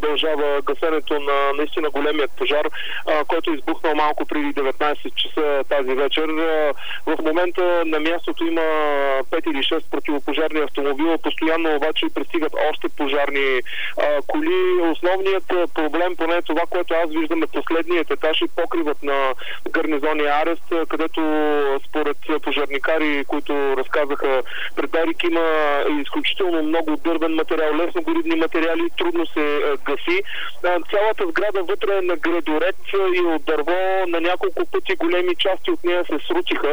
продължава гасенето на наистина големият пожар, който е избухнал малко преди 19 часа тази вечер. В момента на мястото има 5 или 6 противопожарни автомобила, постоянно обаче пристигат още пожарни коли. Основният проблем, поне това, което аз виждам, е последният етаж и покривът на гарнизонния арест, където според пожарникари, които разказаха пред Дарик, има изключително много дървен материал, лесно горивни материали, трудно се гаси. Цялата сграда вътре е на градоред и от дърво, на няколко пъти големи части от нея се срутиха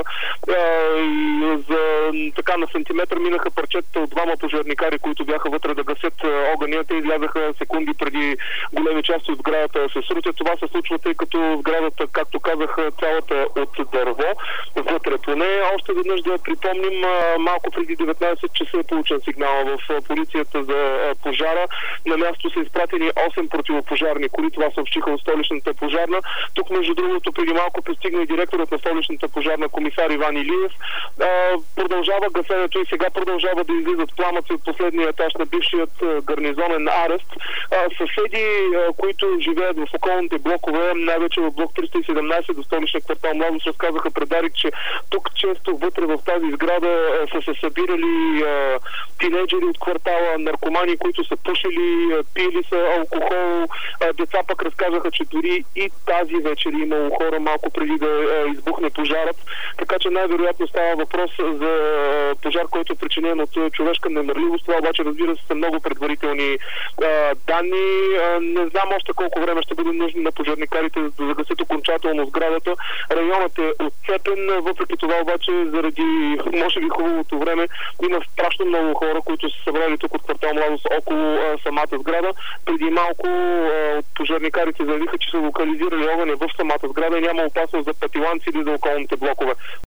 и така на сантиметър минаха парчетата от двама пожарникари, които бяха вътре да гасят огъня. Те излязаха секунди преди големи части от сградата да се срутят. Това се случва, тъй като сградата, както казах, цялата от дърво вътре. Поне още веднъж да припомним, малко преди 19 часа е получен сигнал в полицията за пожара. На място са изпратени 8 противопожарни коли. Това съобщиха от столичната пожарна. Тук, между другото, преди малко пристигна и директорът на столичната пожарна, комисар Иван Илиев. Продължава гасенето и сега продължава да излизат пламъци от последния етаж на бившият гарнизонен арест. Съседи, които живеят в околните блокове, най-вече в блок 317 до столичния квартал Младост, разказаха пред Дарик, че тук често вътре в тази сграда са се събирали тинейджери от квартала, наркомани, които са пушили, пили са алкохол. Деца пък разказаха, че дори и тази вечер имало хора малко преди да избухне пожарът. Така че най-вероятно става въпрос за пожар, който е причинен от човешка немърливост. Това обаче, разбира се, са много предварителни данни. Не знам още колко време ще бъде нужно на пожарникарите да загасят окончателно сградата. Районът е отцепен, въпреки това обаче, заради може би хубавото време, има страшно много хора, които са събрали тук от квартал Младост около самата сграда. Преди малко от пожарникарите заявиха, че са локализирали огъня в самата сграда и няма опасност за пътиланци или за околните блокове.